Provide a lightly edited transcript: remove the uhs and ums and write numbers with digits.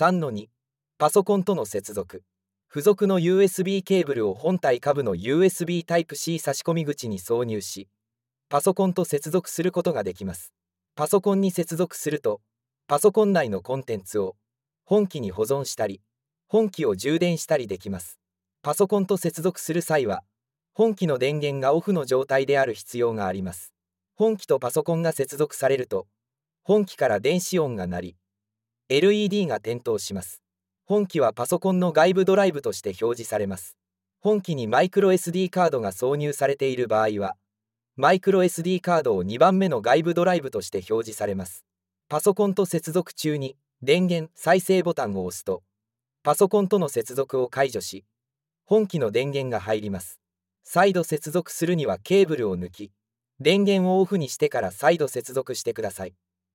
3-2 パソコンとの接続。付属の USB ケーブルを本体下部の USB Type-C 差し込み口に挿入し、パソコンと接続することができます。パソコンに接続すると、パソコン内のコンテンツを本機に保存したり、本機を充電したりできます。パソコンと接続する際は、本機の電源がオフの状態である必要があります。本機とパソコンが接続されると、本機から電子音が鳴り、LED が点灯します。本機はパソコンの外部ドライブとして表示されます。本機にマイクロ SD カードが挿入されている場合は、マイクロ SD カードを2番目の外部ドライブとして表示されます。パソコンと接続中に電源再生ボタンを押すと、パソコンとの接続を解除し、本機の電源が入ります。再度接続するにはケーブルを抜き、電源をオフにしてから再度接続してください。